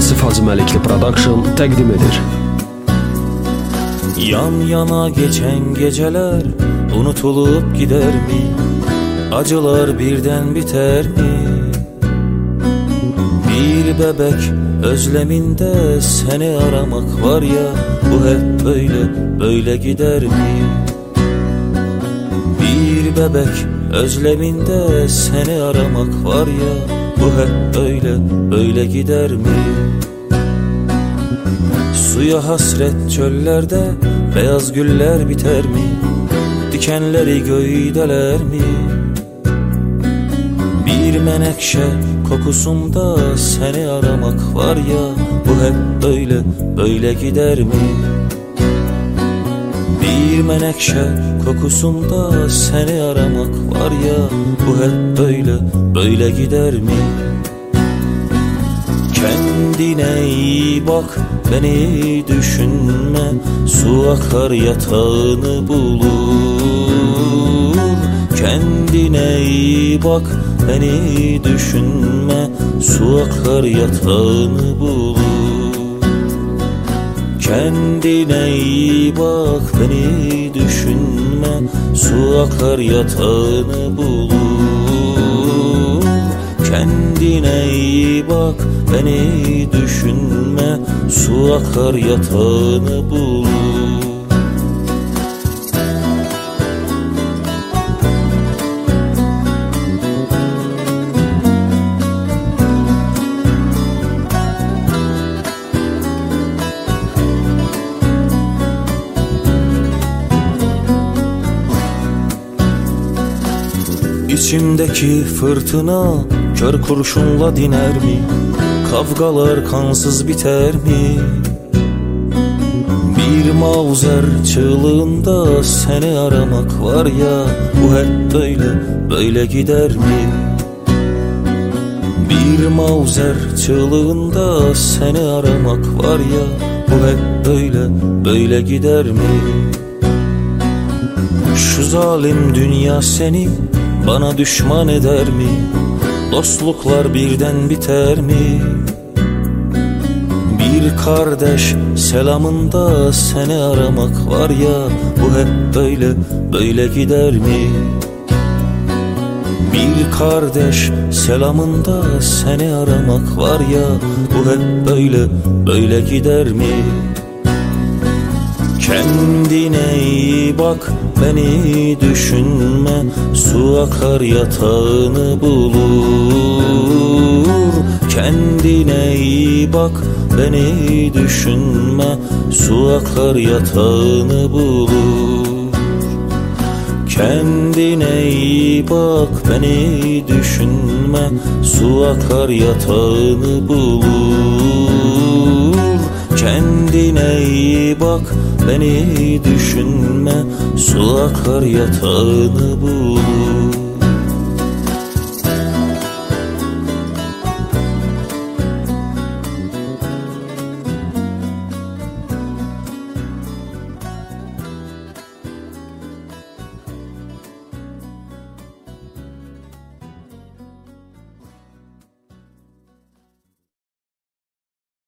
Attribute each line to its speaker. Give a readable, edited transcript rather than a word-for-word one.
Speaker 1: Vasif Hacıməlikli Production təqdim edir.
Speaker 2: Yan yana geçen geceler unutulup gider mi? Acılar birden biter mi? Bir bebek özleminde seni aramak var ya, bu hep böyle gider mi? Bir bebek özleminde seni aramak var ya, bu hep böyle gider mi? Suya hasret çöllerde beyaz güller biter mi? Dikenleri göydeler mi? Bir menekşe kokusunda seni aramak var ya, bu hep böyle gider mi? Bir menekşe kokusunda seni aramak var ya, bu hep böyle gider mi? Kendine iyi bak, beni düşünme, su akar yatağını bulur. Kendine iyi bak, beni düşünme, su akar yatağını bulur. Kendine iyi bak, beni düşünme, su akar yatağını bulur. Kendine iyi bak, beni düşünme, su akar yatağını bulur. İçimdeki fırtına kör kurşunla diner mi? Kavgalar kansız biter mi? Bir mavzer çığlığında seni aramak var ya, bu hep böyle gider mi? Bir mavzer çığlığında seni aramak var ya, bu hep böyle gider mi? Şu zalim dünya seni bana düşman eder mi? Dostluklar birden biter mi? Bir kardeş selamında seni aramak var ya, bu hep böyle gider mi? Bir kardeş selamında seni aramak var ya, bu hep böyle gider mi? Kendine iyi bak, beni düşünme, su akar yatağını bulur. Kendine iyi bak, beni düşünme, su akar yatağını bulur. Kendine iyi bak, beni düşünme, su akar yatağını bulur. Kendine iyi bak, beni düşünme, su akar yatağını bulur.